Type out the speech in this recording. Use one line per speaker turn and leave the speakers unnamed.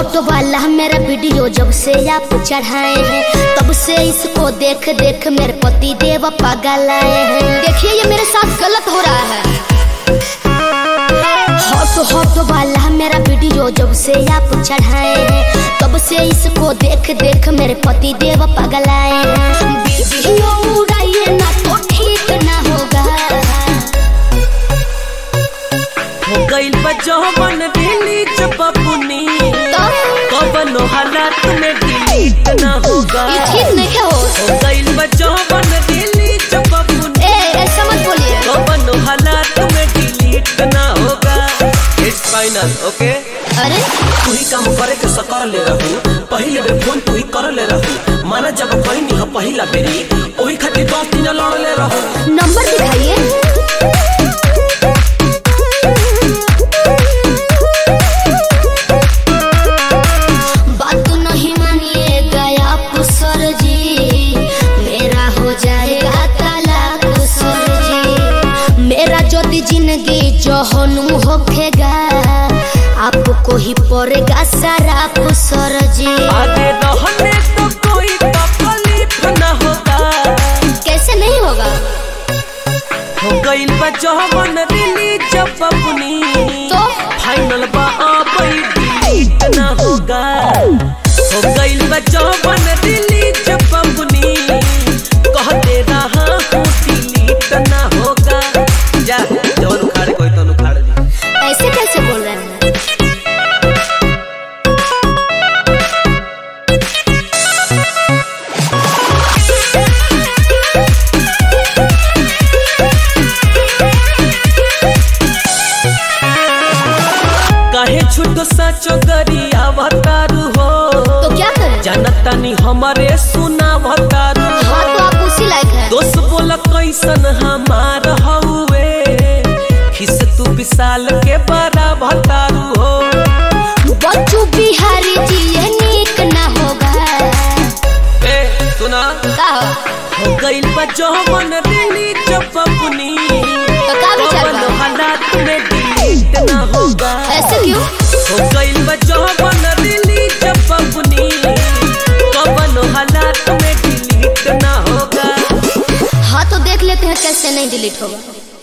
Hot वाला मेरा video जब से आप चढ़ाए हैं तब से इसको देख देख मेरे पति देव पागल आए हैं। देखिए ये मेरे साथ गलत हो रहा है। हॉट वाला मेरा वीडियो जब से आप चढ़ाए हैं तब से इसको देख देख मेरे पति देव पागल आए हैं। वीडियो उड़ाइए ना तो ठीक ना होगा।
हो गइल बजौवन दिली जब अपनी कवनो हालात में डिलीट ना होगा।
ये ठीक नहीं है।
हो गइल बजौवन दिली जब अपनी
ऐसा मत बोलिए।
कवनो हालात में डिलीट ना होगा। It's final okay.
अरे
तू ही काम करे के सकर ले रहू पहले बे फोन तू ही कर ले रहू माना जब कहीं नहीं पहला बेरी ओही खातिर 10 दिन लड़ ले रहू।
नंबर दिखाइए। जिंदगी जहनु होखेगा आपको ही पड़ेगा सारा पुसर जी।
आगे रहने तो कोई तकलीफ ना होगा।
कैसे नहीं होगा।
हो गइल बजौवन दिली जब अपनी
तो
फाइनल बा डिलीट ना होगा। हो गइल बजौवन दिली जब अपनी कहते रहा हूँ डिलीट ना होगा। जा जवन उखाड़े कोई तो उखाड़ दी।
ऐसे कैसे बोल रहे हैं।
काहे छुटो साचो गरिया भतारू हो
तो क्या करें।
जानता नहीं हमारे सुना भतारू।
हाँ तो आप उसी लायक है।
दोस्त बोला कैसन हमार हउए खिस तू विशाल के बड़ा भतारू हो।
बच्चू बिहारी जी ये नीक ना होगा।
ए सुना हो गइल बजौवन दिली जब अपनी
तो का विचार बा?
हालात में डिलीट ना होगा।
ऐसे क्यों।
हो गइल बजौवन दिली जब अपनी कवनो हालात में डिलीट ना होगा।
हाँ तो देख लेते हैं कैसे नहीं डिलीट होगा।